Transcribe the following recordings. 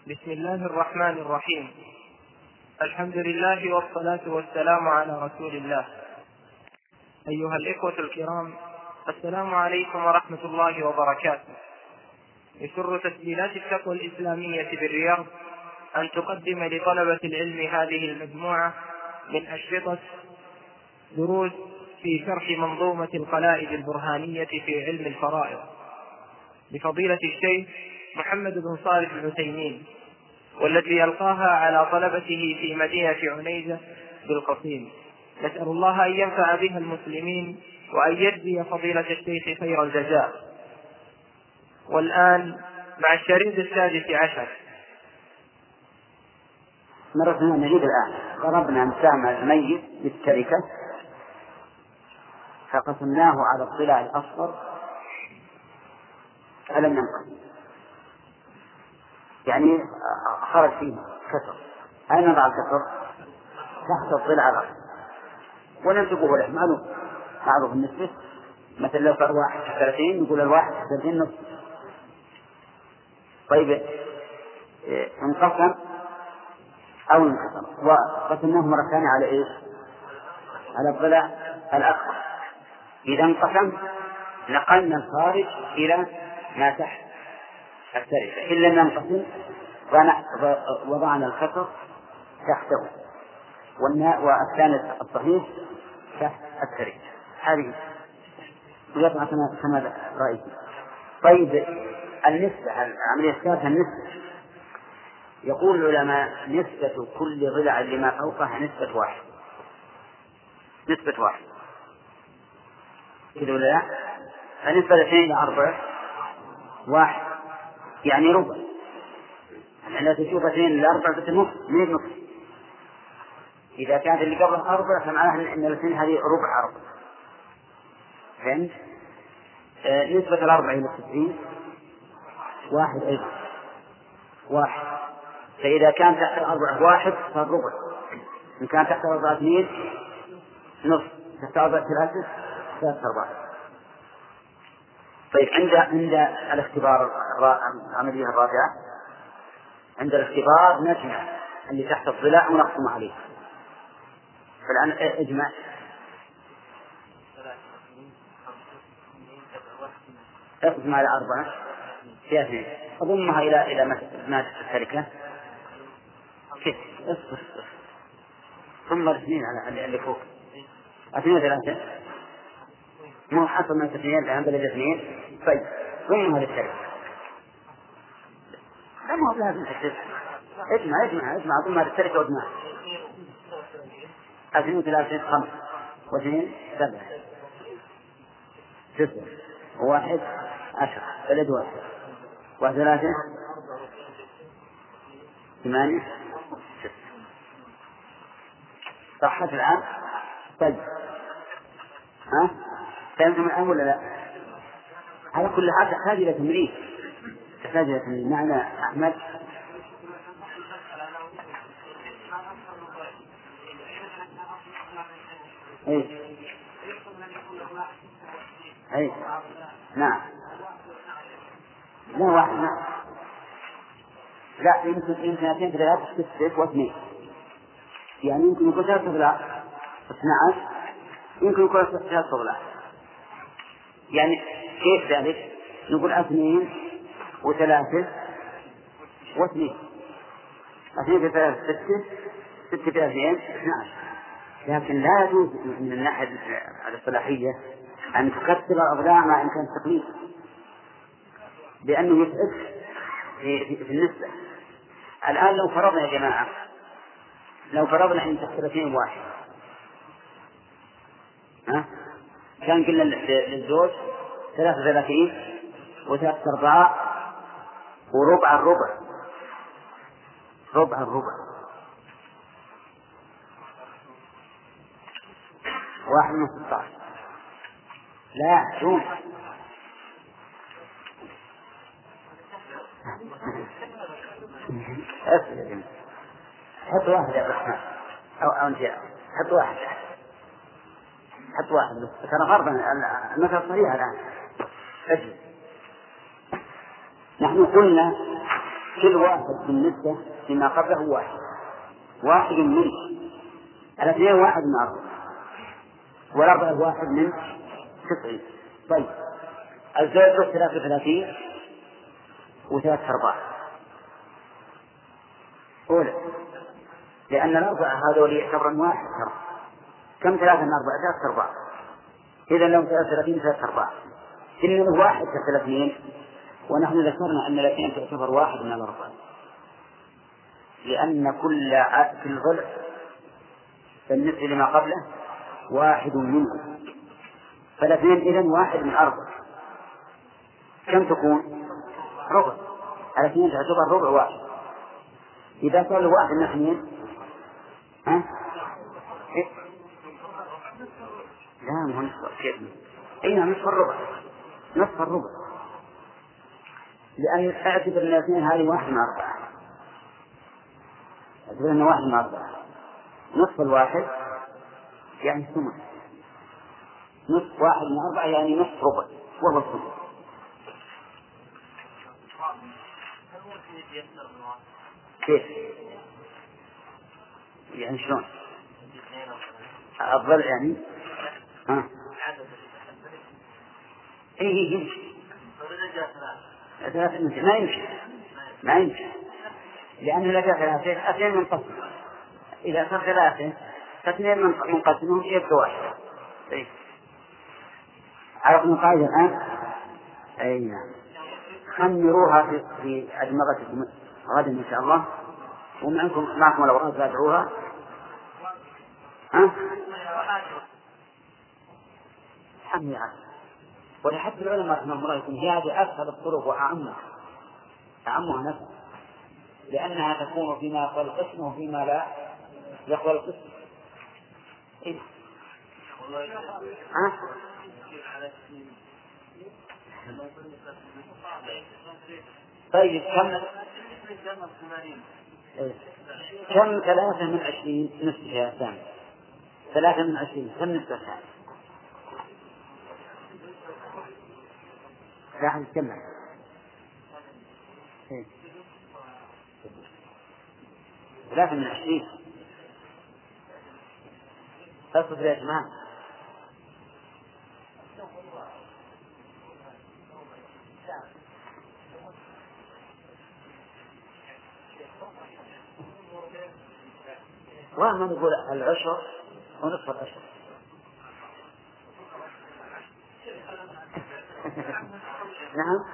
بسم الله الرحمن الرحيم. الحمد لله والصلاة والسلام على رسول الله. أيها الإخوة الكرام، السلام عليكم ورحمة الله وبركاته. يسر تسجيلات التقوى الإسلامية بالرياض أن تقدم لطلبة العلم هذه المجموعة من أشرطة دروس في شرح منظومة القلائد البرهانية في علم الفرائض لفضيلة الشيخ محمد بن صالح العثيمين، والتي يلقاها على طلبته في مدينة عنيزة بالقصيم. نسأل الله أن ينفع بها المسلمين وأن يجزي فضيلة الشيخ خير الجزاء. والآن مع الشريط 16. مرة نجيب الآن. ضربنا مسام الميت بالتركة فقسمناه على الضلع الأصفر فلم ينقسم، يعني خرج فيه كسر. أين نضع الكسر؟ تحت الضلع الأصفر وننسبه له معروف النسبة. مثلا لو صار 1/30 نقول 1/30 نصف. طيب انقسم أو انكسر وقسمناه مرة ثانية على إيش؟ على الضلع الأكبر. إذا انقسم نقلنا الخارج إلى ما تحت التركة. إن لم ينقسم وضعنا الكسر تحته والثاني الصحيح تحت التركة. هذه يطلع كما رأيت. طيب النسبة، عملية حساب النسبة، يقول العلماء نسبة كل ضلع لما فوقها نسبة واحد. نسبة واحد كده ولا لا؟ فنسبة 2 إلى 4 1، يعني ربع. لا تشوف 2 إلى 4 بس نص. إذا كانت اللي قبلها 4 فمعناها أن الاثنين هذه ربع. فهمت؟ نسبة 4 إلى 90 1 أيضا 1. فإذا كان تحت 4 1 صار ربع. إن كان تحت 4 2 نصف. تحت 4 3 4. طيب عند الاختبار العملية الرابعة، عند الاختبار نجمع اللي تحت الضلع ونقسم عليه. فالآن اجمع 4 على 4 فيها 2. أضمها إلى مادة التركة كيف؟ ثم 2 على اللي فوق 2 3 مو حصل من 2 الآن بلد 2. طيب ضمها للتركة. لا ما هو لازم اجمع ضمها للتركة واجمع 2 3 5 و2 7 9 و1 10 بلد 1 3 8 6. صحت الآن؟ طيب فهمتم الآن ولا لا؟ على كل حال تحتاج إلى تمرين. معنى أحمد أي نعم. لا 1 نعم. لا يمكن 2 3 6 و2. يعني يمكن يكون 3 ضلع 12، يمكن يكون 3 ضلع. يعني كيف ذلك؟ نقول 2 و3 و2. 2 3 6 في 2 12. لكن لا يجوز من الناحية الاصطلاحية أن تكثر الأضلاع مع إمكان التقليد، لأنه يتعب في النسبة. الآن لو فرضنا يا جماعة، لو فرضنا أن تحصل 2 1 كان قلنا للزوج 33 و3/4 وربع الربع. ربع الربع 1 من 16. لا شوف حط 1 يا الرحمن أو أنت حط 1 حط 1 ترى فرضا المثل صحيح الآن. نحن قلنا كل واحد بالنسبة فيما قبله واحد منه. الاثنين واحد من 4 والأربعة واحد من 90. طيب الزوج 33 و3/4 أولى، لأن الأربعة هذول يعتبرون واحد ترى. كم 3 من 4؟ 3/4. إذا لو 33 3/4 إنه واحد 30. ونحن ذكرنا أن الاثنين تعتبر واحد من 4 لأن كل ضلع بالنسبة لما قبله واحد منه. فالاثنين إذن واحد من 4. كم تكون؟ ربع. الاثنين تعتبر ربع واحد. إذا صار واحد من 2 لا نصف كيف؟ أين نصف الربع؟ نصف الربع، لأن أعتبر أن الاثنين هذه واحد من 4. أعتبر أنه واحد من 4. نصف الواحد يعني ثمن. نصف واحد من 4 يعني نصف ربع وهو الثمن. كيف؟ يعني شلون؟ الضلع يعني إيه يمشي. ما يمشي لأنه لا جاء 2 منقسم. إذا صار 3 فاثنين منقسمون يبقى واحد. طيب عرفنا القاعدة الآن؟ أي نعم. خمروها في أدمغتكم غدا إن شاء الله، معكم الأوراق تابعوها. حمي عنه. ولحد العلماء رحمهم الله يكون هذه أسهل الطرق وأعمها نفسها، لأنها تكون فيما يقبل القسم وفيما لا يقبل القسم. إيه؟ طيب كم 3 من 20 نصفها ثاني؟ 3 من 20 كم نصفها؟ راح نتكلم. 3 من 20 تصف يا جماعة. وما نقول العشر ونصف العشر. نعم.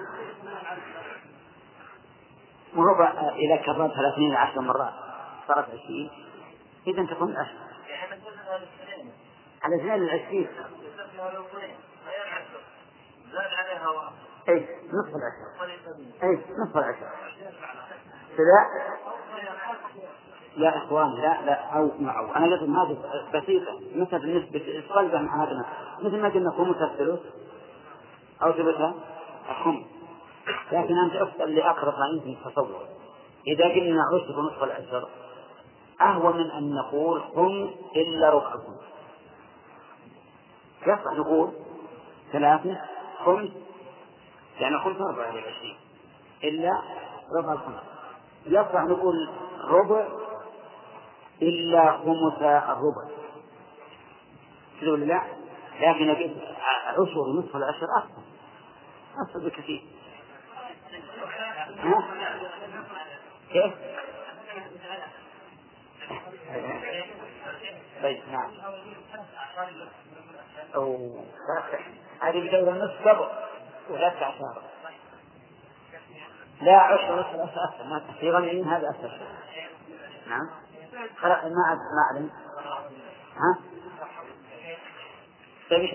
وربع إذا كررتها 2 10 مرات صارت 20، إذا تكون 10 على 22. إيه نصف العشر. إيه نصف العشر. كذا يا إخوان لا أو معه. أنا قلت هذه بسيطة مثل بالنسبة قلبا مع هذا مثل ما قلنا خمس الثلث أو ثلثها الخمس. لكن أنت أفضل لأقرب ما يمكن التصور. إذا قلنا عشر نصف العشر أهون من أن نقول خمس إلا ربع الخمس. يصح نقول 3 خمس يعني خمس 24 إلا ربع الخمس. يصح نقول ربع إلا خمس الربع. تقول لا، لكن أجد عشر نصف العشر أفضل بكثير. كيف؟ طيب نعم. هذه بدورة نصف ربع ولا 19. لا عشر نصف العشر ما في غنيين هذا أسهل. نعم. خلاص ما أعلم. ها؟ طيب.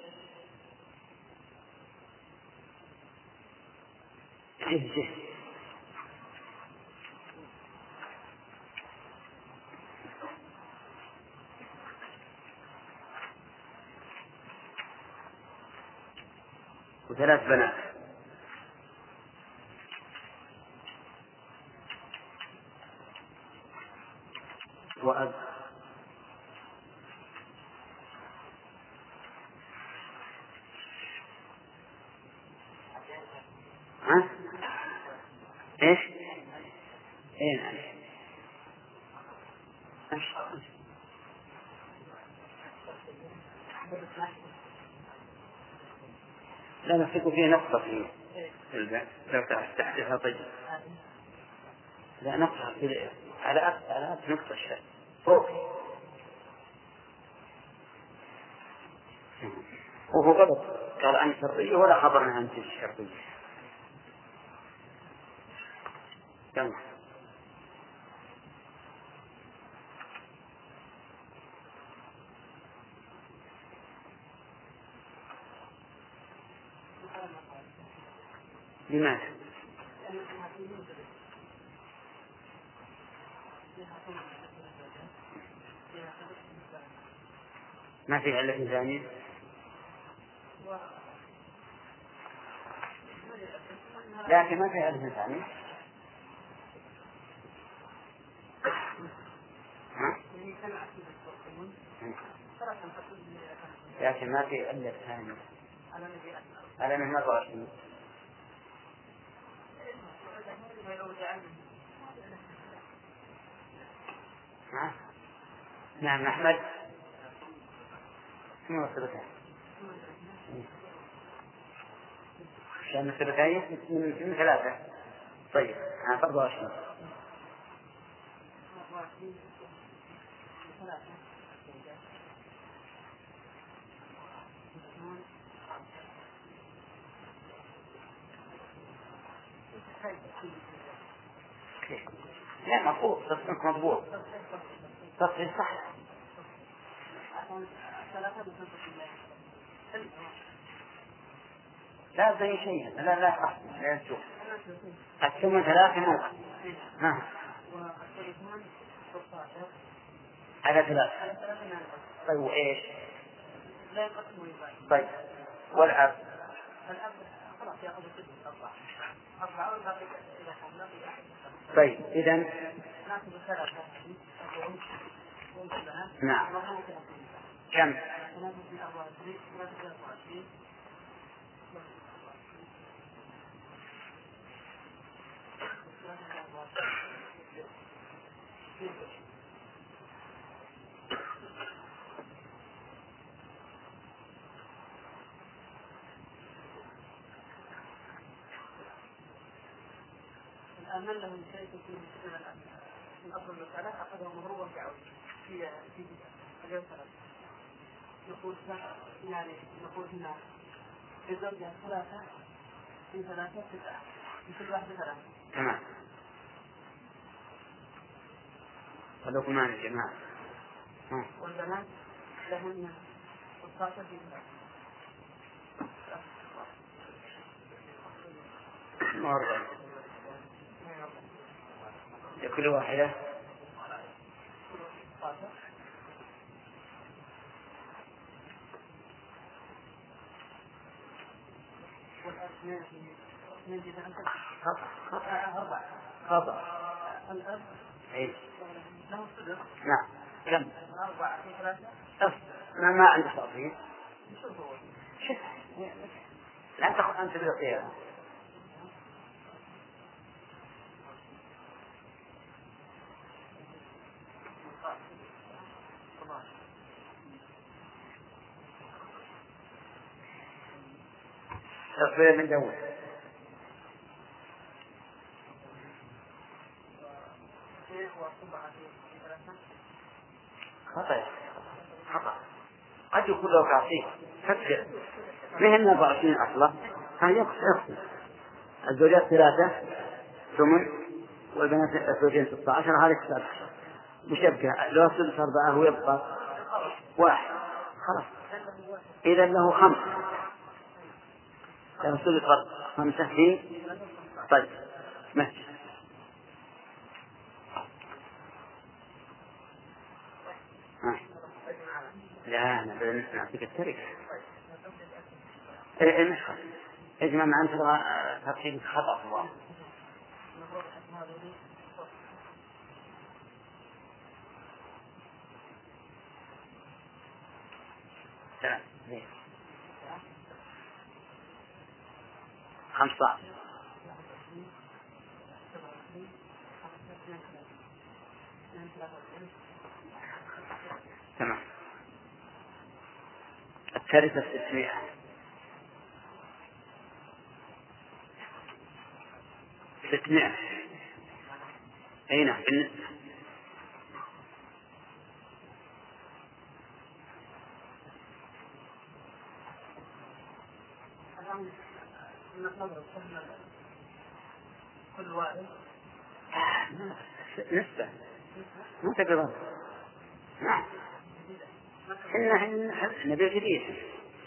وثلاث بنات. وأب. ها؟ إيش؟ أي نعم. لا نحسب فيه نقطة في الباب لو تحدثها طيب. لا نقطة على نقطة الشيء فوق وهو غلط قال عن شرطية ولا خبرنا عن الشرطية. يلا لماذا؟ ما في علة ثانية؟ لكن ما في علة ثانية. لكن ما في علة ثانية على من مرة نعم أحمد شنو الثلاثة؟ كان الثلاثية من ثلاثة. طيب أنا فرض 20. لا مضبوط تصنيف مضبوط تصنيف صح. لا زي شيء لا أحسن لا نشوف الثمن 3 ها على 3. طيب وإيش؟ طيب والعب طيب إذن نعم كم؟ الآن له من شيء من أصل المسألة أخذه مضروبا في اليوم 3 نقول يعني نقول هنا الزوجة 3 في 3 9 في كل واحدة 3. تمام. ولكمان الجماعة والبنات لهن 16 في 3 كل واحدة خطأ الأب له السدس. نعم كم؟ 4 في 3 ما عندك تأصيل لا تأخذ أنت بالخيار. تصوير من دول خطأ قد يكون له تعصيب فكر مهن 24 أصلا هذا يقصد الزوجات 3 ثمن والبنات الزوجين 16 هذا كتاب مشبكة لو صرت 4 ويبقى 1 خلاص إذا له 5 لو صرت 5 في طيب ماشي. لا أنا نعطيك التركة المشهد اجمع مع أنت تفصيل خطأ هو تمام 15 تمام. الثالثة 600. أي نعم بالنسبة. كل واحد نسبة مو تقريبا. نعم إحنا نبي جديد.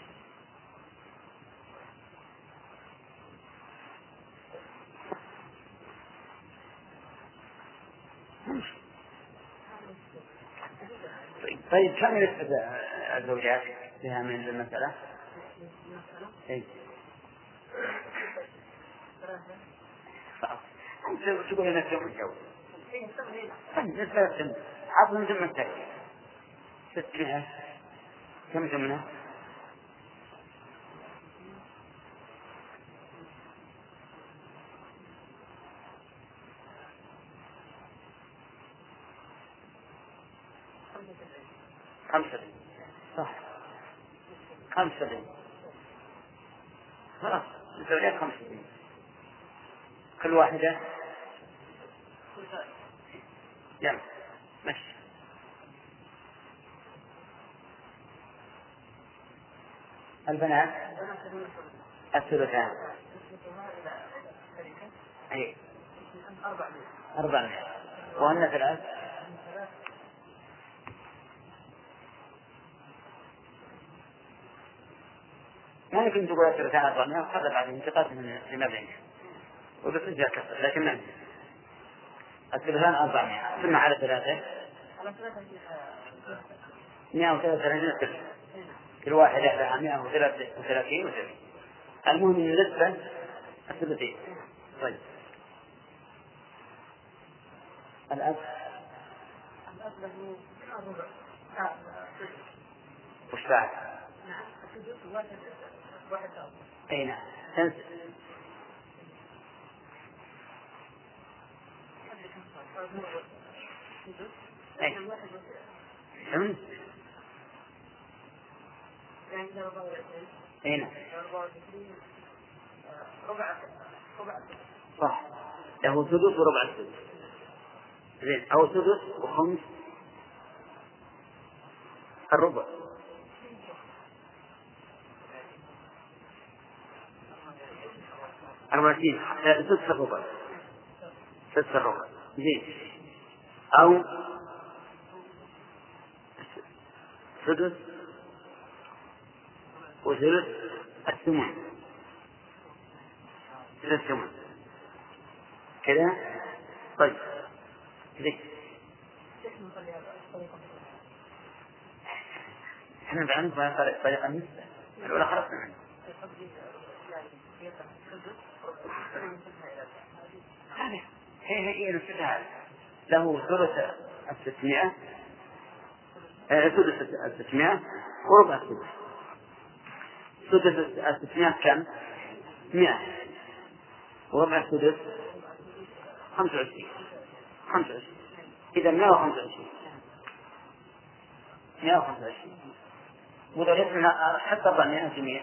طيب كم نسبة الزوجات فيها من المسألة؟ إيه؟ أنت تقول لنا كم الجو؟ نسبة عظم ثم التالي 600. كم ثمنها؟ 5. صح 5. خلاص الزوجات 5. كل واحدة يلا ماشي. البنات الثلثان. أي 400. وأن 3 ما يمكن تقول الثلثان 400 وخذ بعد انتقاص من المبلغ وبتسجل كسر، لكن ما الثلثان 400 ثم على 3 133. كل واحد لها 133 وثلاثين. المهم من النسبة الثلثين. طيب الأب وش بعد؟ أي نعم تنسى. أي أي نعم صح. له سدس وربع السدس. زين أو سدس وخمس الربع. أربعين سدس الربع. سدس الربع. زين أو سدس وثلث الثمن. ثلث الثمن كذا. طيب ليه؟ احنا بعلم طريقة النسبة الأولى خلصنا عنه. هي نسبة له ثلث 600. ثلث 600 وربع الثلث. ثلث 600 كم؟ 100 وربع الثلث 25. إذا 125 وإذا لسنا حتى 400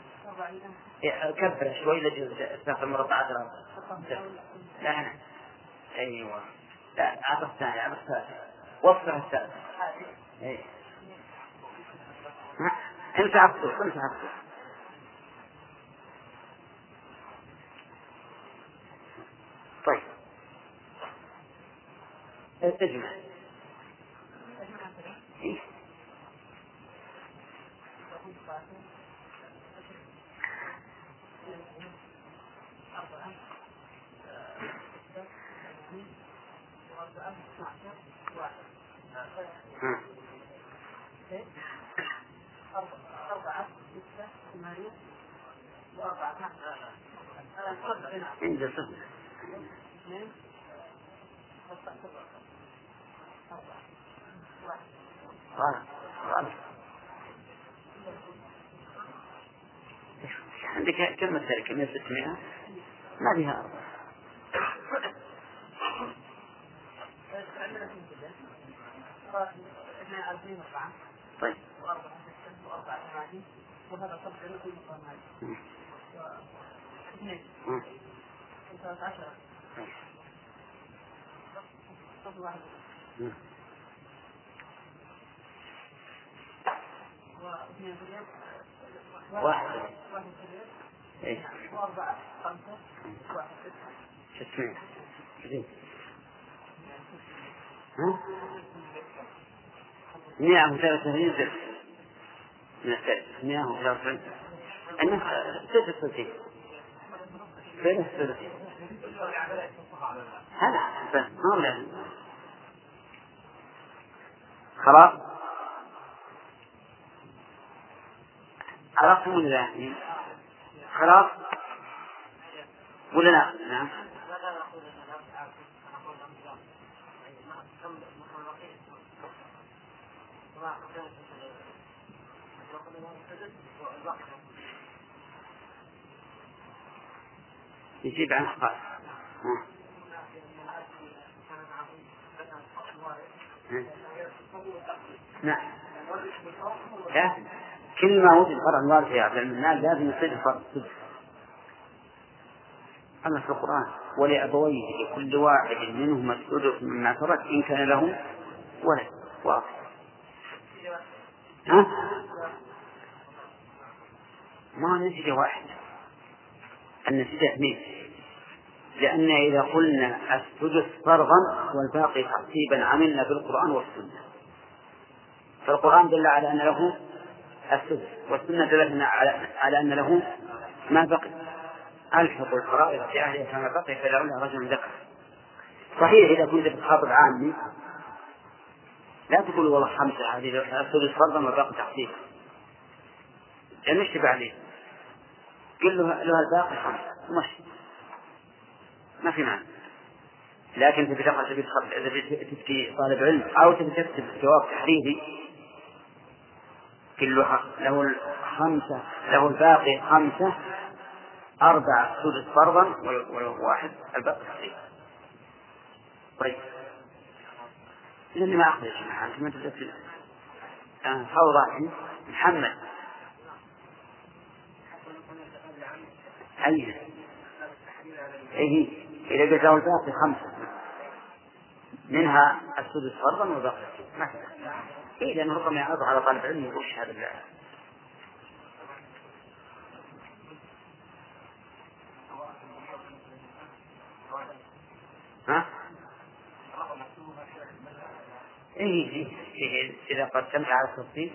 كبر شوي لجل تاخذ مربعات الأرض. لا أيوة لا عطف ثاني وصفها الثالث. أي امسح عطف. طيب اجمع. عندك كم التركة 100 ما فيها 4. طيب. واحد. إيه. وأربعة خمسة واحد 600. ها؟ 133 زر من الثالث 133 أنه ثلث الثلثين هذا بس ما لازم. خلاص عرفتم ولا لا؟ خلاص ولا لا؟ نعم. يجيب عن خاص. نعم. كل ما وجد فرع وارث يا عبد المنان لازم يصير فرع أما في القرآن ولأبويه لكل واحد منهما السدس مما ترك إن كان له ولد واضح. ها؟ ما نتيجة واحد النتيجة اثنين لأن إذا قلنا السدس فرضا والباقي ترتيبا عملنا بالقرآن والسنة فالقرآن دل على أن له السدس والسنة دلت على أن له ما بقي ألحق الفرائض في أهلها كما بقي فلعل رجل ذكر. صحيح إذا كنت بتخاطب عامي لا تقول والله 5 هذه السدس فرضا والباقي تحصيلا لأن يشتبه عليه قل له الباقي 5 ماشي ما في معنى. لكن تبكي طالب علم أو تكتب جواب تحريري قل له 5 له الباقي 5 4 سدس فرضا وواحد الباقي تحصيلا. طيب لأني ما أخذ يا جماعة أنت ما تدرك فوضى محمد أيه إيه إذا قلت له الباقي 5 منها السدس فرضا والباقي مثلا إيه لأنه ربما يعرض على طالب علم وش هذا الله. ها؟ إيه إذا قدمت على التفصيل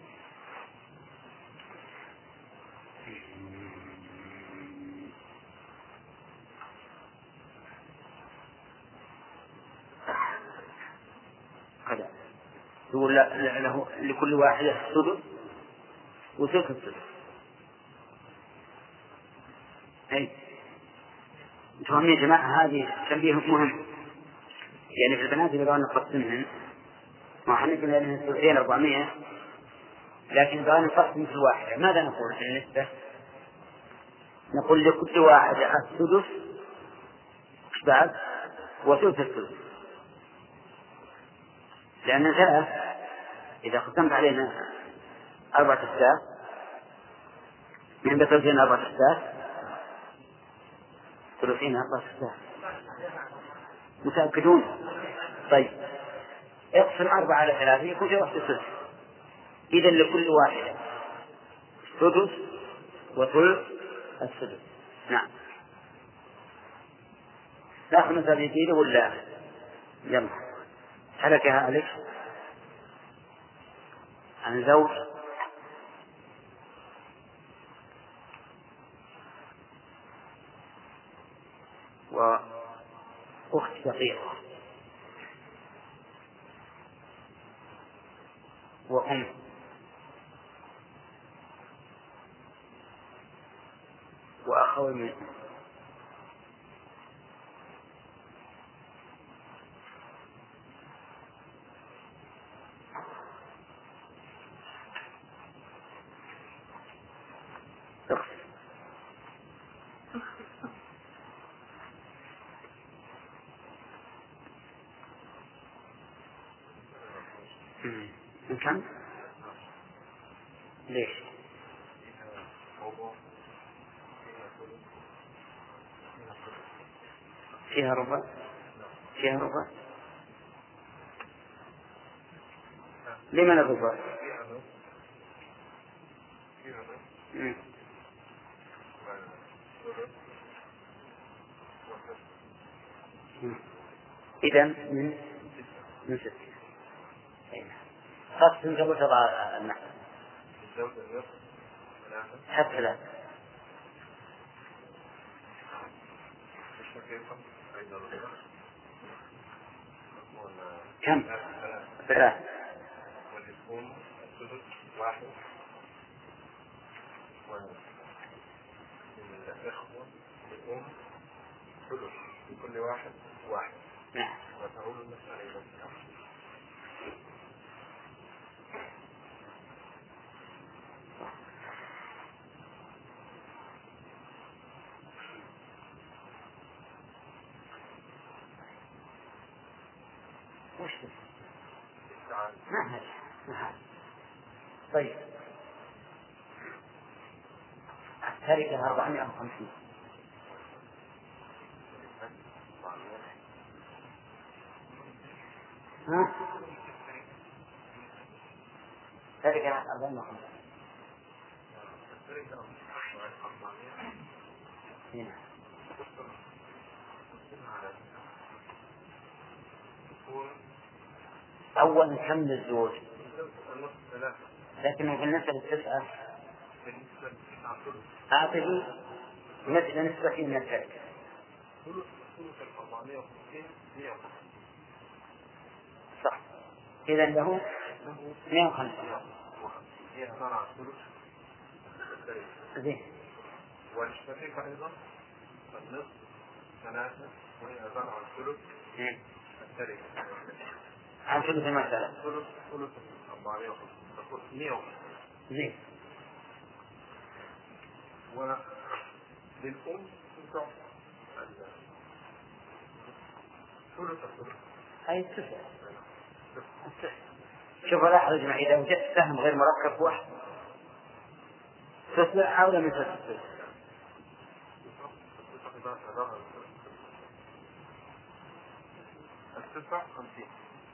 قد يقول له لكل واحد السدس وثلث السدس. أي تفهم يا جماعة هذه تنبيه مهم يعني في البنات إذا بغينا نقسمهن ما احنا قلنا لأنها ثلثين 400 لكن بغينا نقسم كل واحدة ماذا نقول في النسبة؟ نقول لكل واحد السدس بعد وثلث السدس لأن 3 إذا قسمت علينا 4 أسداس من بثلثين 4 أسداس ثلثين 4 أسداس متأكدون؟ طيب اقسم 4 على 3 يكون في واحد السدس إذا لكل واحد سدس وثلث السدس. نعم لا 5 كيلو ولا يلا حلكها ألف عن زوج وأخت شقيقة وأم وأخوي من من كم؟ ليش؟ فيها ربع؟ فيها ربع؟ لمن الربع؟ إذا من 6 قسم قبل تضع النحو حتى لا كم؟ 3 واليكون السدس 1 والإخوة الأم ثلث لكل واحد 1. نعم. وتعود المسألة إلى الكم. وش ما هذا. طيب التركة 450. ها؟ تركة 450. أول كم للزوج؟ لكن بالنسبة للتسعة أعطه مثل نسبة من التركة. صح. إذا له 150. زين. والشريك أيضا النصف 3 وهي عبارة عن ثلث التركة. عن ثلث المسألة. ثلث 450 تقول 150. زين. وللأم تنفع ثلث الثلث. هاي التسعة. شوف لاحظ يا جماعة إذا وجدت سهم غير مركب واحد تسعة أو لم تسعة. التسع 50.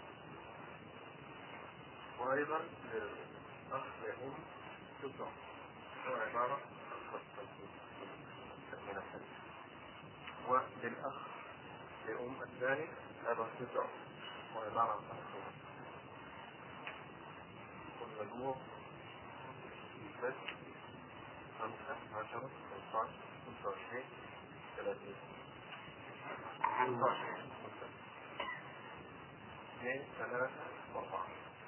وأيضا للأخ لأم تسع هو عبارة عن 50 من الحديث. وللأخ لأم الثاني أيضا تسع هو عبارة عن 50. والمجموع بس 5 10 15 25 30 2 3 4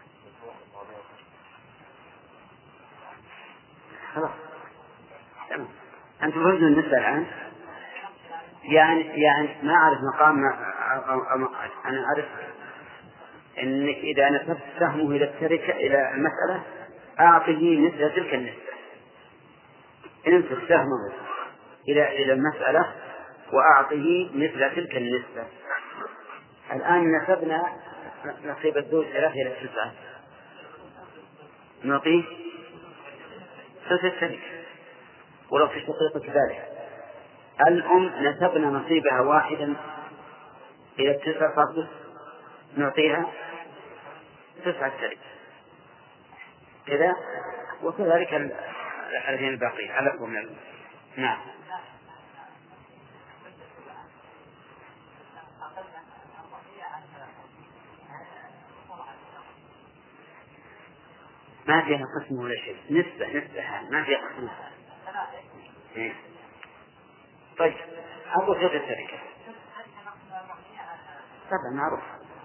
خلاص. أنتم وزن النسبة الآن يعني ما أعرف مقام أنا أعرف إنك إذا نسبت سهمه إلى التركة إلى المسألة أعطيه نسبة تلك النسبة. إن نسبت سهمه إلى المسألة وأعطيه مثل تلك النسبة. الآن نسبنا نصيب الزوج 3 إلى 9 نعطيه ثلث التركة. ولو في الشقيق كذلك الأم نسبنا نصيبها 1 إلى 9 فقط نعطيها 9 التركة كذا. وكذلك الذين الباقين على من. نعم. ما فيها قسم ولا شيء. نسبة ما فيها قسم. طيب أبو ثلث التركة طبعا معروف.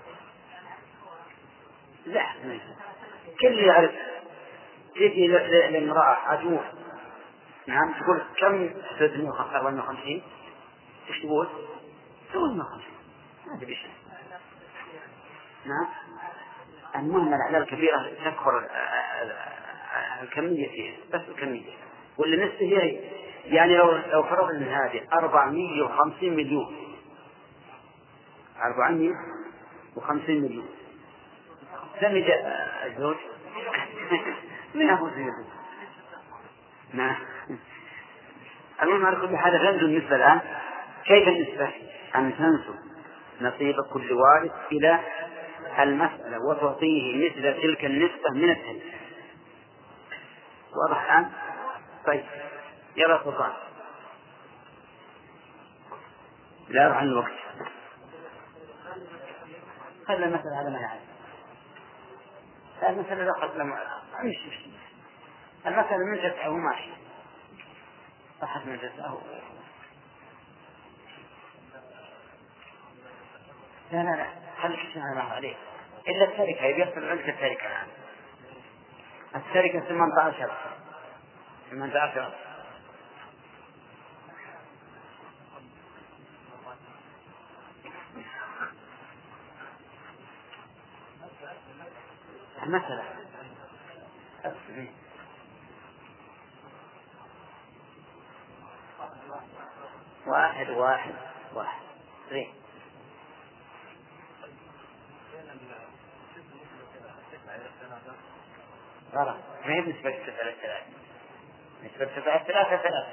لا كل يعرف. تجي للمرأة عجوز نعم تقول كم 354 وش تقول؟ تقول 150 ما تبي شيء. نعم. المهم الأعداد الكبيرة تكبر الكمية فيها بس الكمية. واللي نسبة هي يعني لو فرضنا أن هذه 450 مليون 450 مليون سمي الزوج من أبو زيد. نعم. المهم على كل حال الرمز النسبة الآن كيف النسبة؟ أن تنسب نصيب كل وارث إلى المسألة وتعطيه مثل تلك النسبة من التاريخ. واضح الآن؟ طيب يلا سلطان. لا يروح عن الوقت. خلى المسألة هذا ما يعرف. المسألة لا قبل ما مش المسألة من جزءه ماشي. صحت من جزءه. لا خليك تسمع الله عليه. إلا التركة يبيض العلة التركة الآن. التركة 18 المسألة واحد زين. غلط ما هي نسبة 9 نسبة 3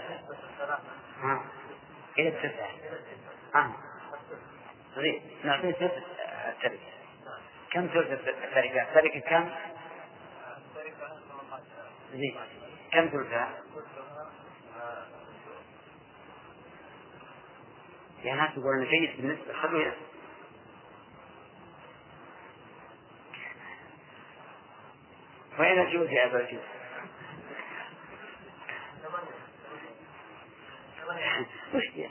إلى 9 زين. نعطيه ثلث التركة. كم ثلث التركة؟ التركة كم؟ زين. كم ثلثها؟ يا ناس يقولون جيد بالنسبة خلوه. وين الجود يا أبا الجود؟ وش دي؟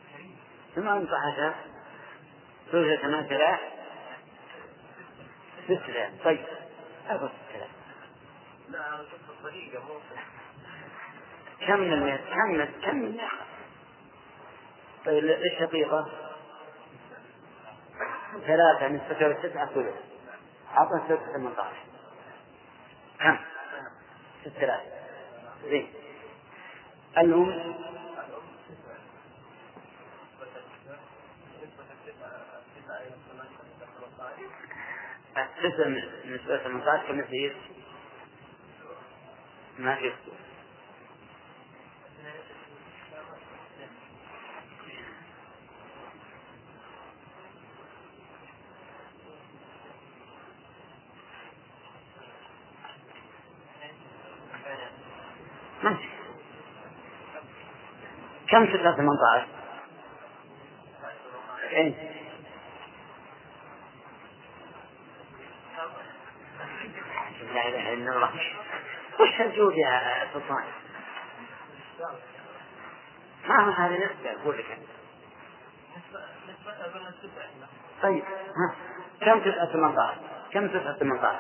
18 ثلثة مثلا 6. طيب أبا 6. لا أنا شفت الطريقة مو كم من المئة؟ كم من المئة؟ طيب الشقيقة 3 نسبة 9 ثلث. عطنا 18 كم؟ 6. زين. الأم 9 نسبة 18 كم يصير؟ ما في ماشي. كم 18 إيه؟ لا إله إلا الله. وش الجود يا سلطان؟ ما هذه نسبة أقول لك. طيب ها كم 18 كم 18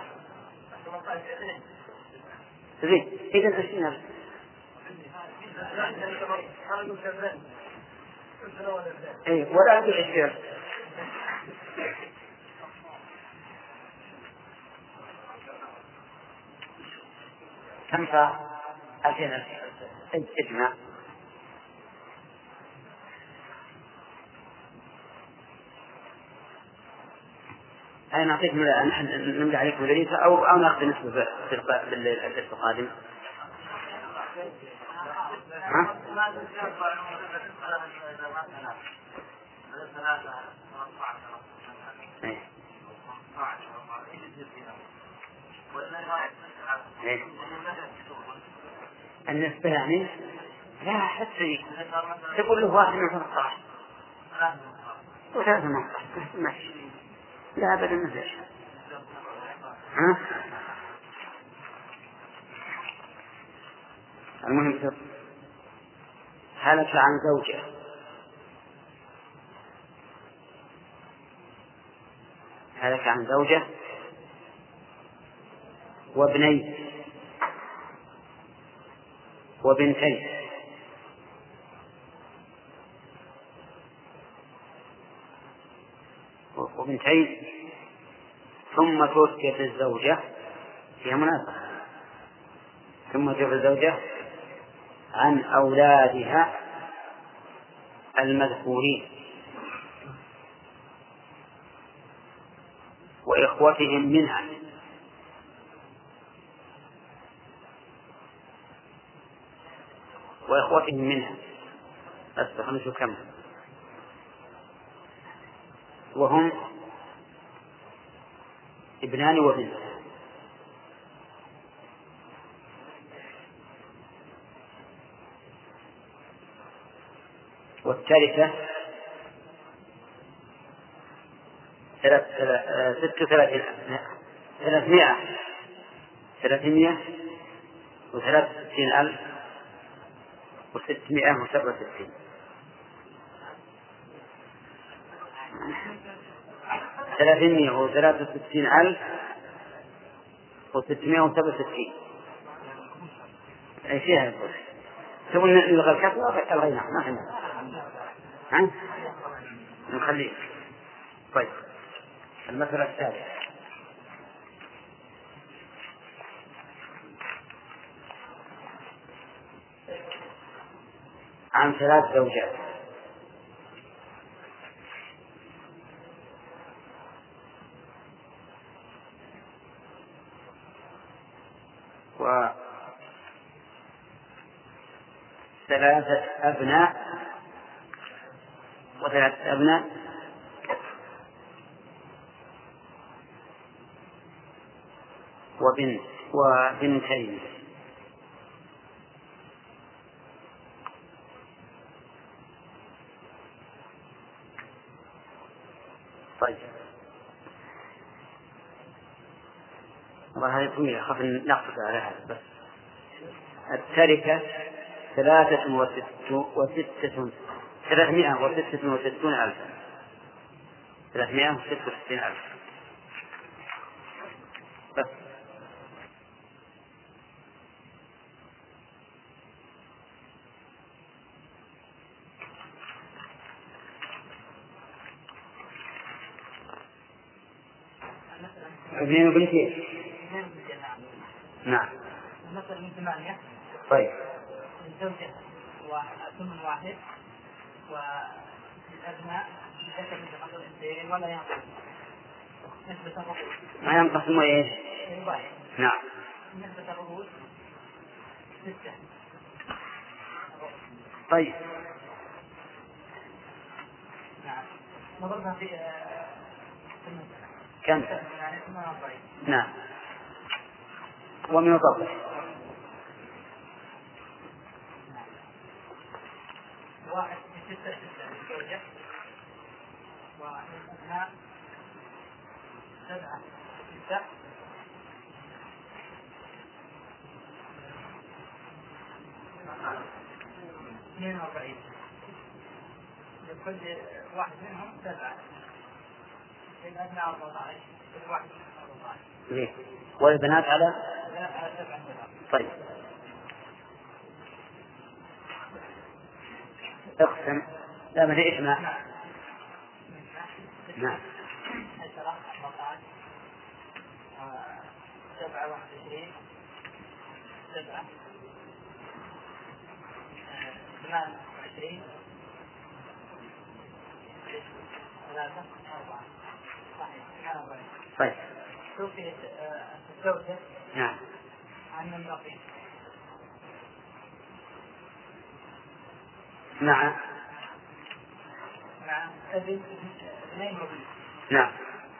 زين. إذا تشينا إيه ولا أقول إيش 2000 اجمع. أنا نعطيك نملي عليك مدرسة أو نأخذ نسبة في القادم. ها؟ إيه. النسبة يعني لا حتى تقول له 1 من 15 و3 من 15 ماشي. لا أبدا مثل ها. المهم هلك عن زوجة وابنين وبنتين ثم توفيت الزوجة فيها مناسبة. ثم توفيت الزوجة عن أولادها المذكورين وإخوتهم منها. وإخوتهم منها بس خمسة كم؟ وهم ابنان وبنت. والثالثة 363,667. 363,667. أي شيء هذا؟ تقول نلغى الكسر ألغينا ما فهمنا. ها؟ نخليه. طيب المسألة الثالثة عن 3 زوجات. و3 أبناء و3 أبناء وبنتين. طيب والله هذه طويلة خاف نقصد على هذا بس. التركة 366,000. 366,000 بس. ابنين وبنتين. نعم. مثلا من 8. طيب. الزوجة ثمن واحد والأبناء ذكر مثل حظ الأنثيين ولا ينقص نسبة الرؤوس. ما ينقسم ايش؟ نعم. نسبة الرؤوس 6. طيب. نعم. نظرنا في كم؟ يعني 48. نعم. ومن الضبط 1 في 6 للزوجة والأبناء 7 6 42. لكل واحد منهم 7. الأبناء 14. كل واحد منهم 14. ليه؟ والبنات على 7. طيب اقسم. لا ما هي اسمع. نعم. 10 14 7 21 7 28 3 4. صحيح. طيب. توفيت الزوجة نعم. عن النقيض. نعم. مع ابن اثنين وبنت. نعم.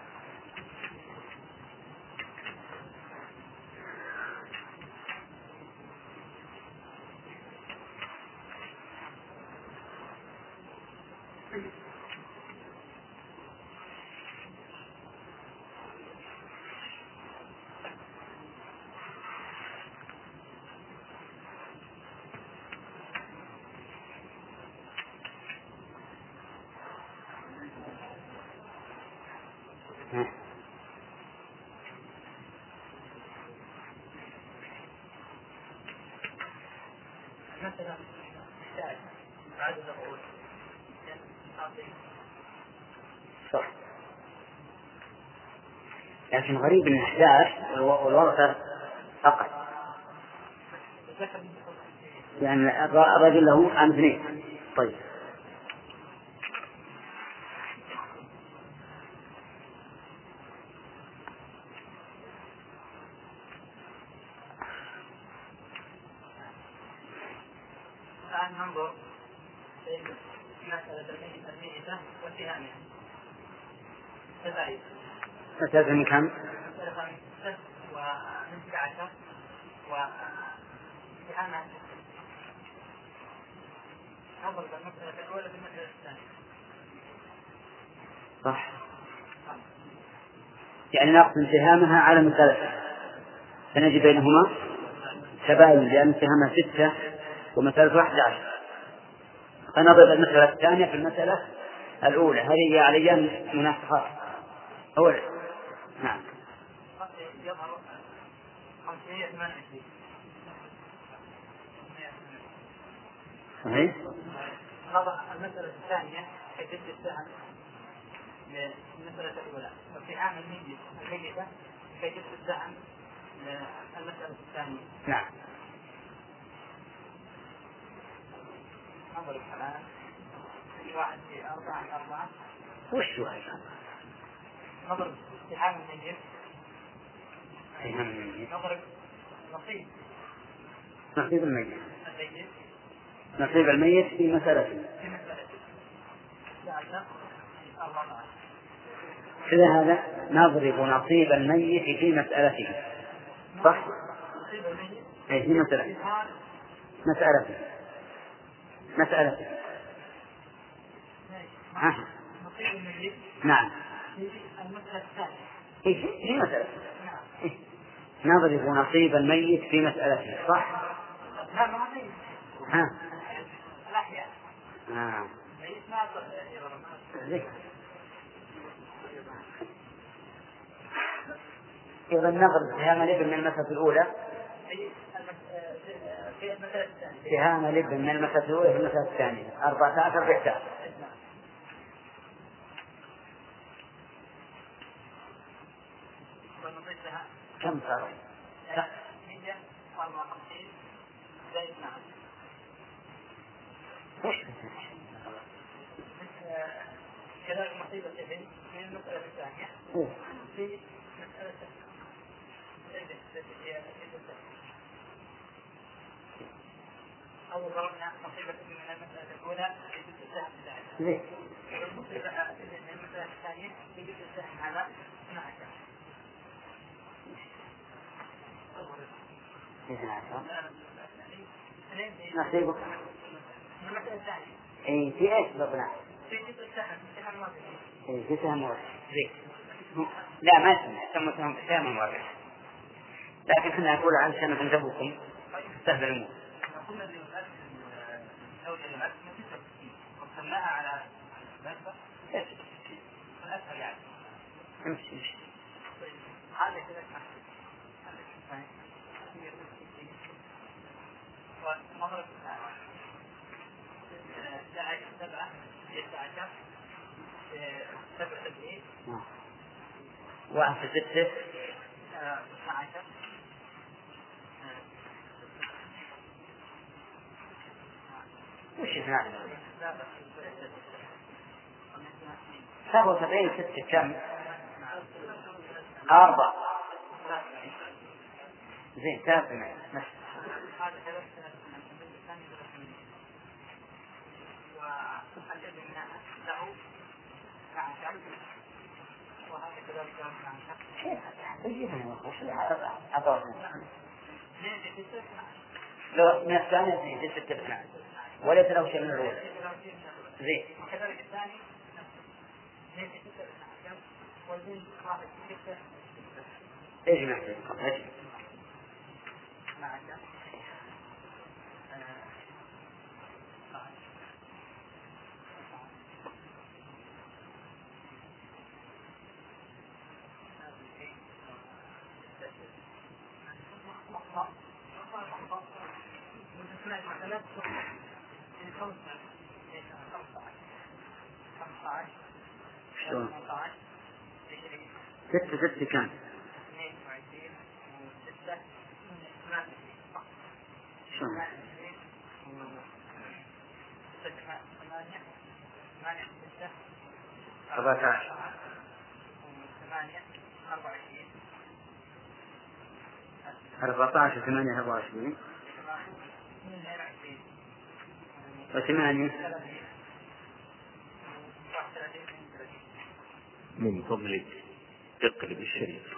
مثلا عدد الرؤوس صح. لكن غريب ان 11 والورثة فقط. يعني الرجل له عن 2. طيب. الآن ننظر في مسألة الميتة والتهامها. كذلك. مسألة من كم؟ مسألة من 6 ومن 11 واتهامها 6. ننظر بالمسألة الأولى بالمسألة الثانية. صح. يعني نقسم اتهامها على مثالث فنجد بينهما تباين لأن اتهامها 6 ومثالث 11. فنضرب المسألة الثانية في المسألة الأولى. هذه هي عليا مناسخات أولا. نعم. يظهر 528. صحيح. نضع المسألة الثانية كجد السهم للمسألة الأولى، واتهام الميتة كجد السهم للمسألة الثانية. نعم. نضرب الآن في 1 في 4 في 4. وش هو هذا؟ نضرب اتهام الميت. اتهام الميت. نضرب نصيب الميت. الميت. نصيب الميت في مسألة. في مسألة 11 14. كذا هذا نضرب نصيب الميت في مسألته. صح؟ نصيب الميت. أي في مسألته. مسألته. نصيب الميت. نعم. في المسألة الثانية. في مسألة. نعم. نضرب نصيب الميت في مسألته. صح؟ لا ما نصيب. الأحياء. الميت ما إذا نضرب اتهام الابن من المسألة الأولى. في المسألة الثانية. اتهام الابن من المسألة الأولى في المسألة الثانية 14 بإحداث. كم صار؟ 154 زائد 9. كذلك نصيب الابن من المسألة الثانية في مسألة أول ضربنا نصيب الابن من المسألة الأولى في جزء السهم الثاني. ونصيب الابن من المسألة الثانية في جزء السهم على 12. نصيبه من المسألة الثانية. أي في إيش ضربنا؟ في جزء السهم واضح. أي في سهم واضح. لا ما يسمى سهم واضح. لكن احنا نقول عن سنة تنتبهكم سهل الأمور. قلنا لو كلمات وصلناها على ذلك الأسهل يعني. امشي. هذا كذا ونظرة 7 16 77 1 في 6 12 وش 12 77 6 كم 4 زين 3 هذا كذا والذي له 12 وهذا كذلك 12. لو من الثانية زين 6 12 وليس له شيء من الأولى. زين. وكذلك الثاني زين 6 12 والزين 6 ايش نحسب؟ شلون؟ 6 كم؟ 22 و6 شلون؟ 14 14 8 24 وثمانية. من فضلك اقلب الشريف.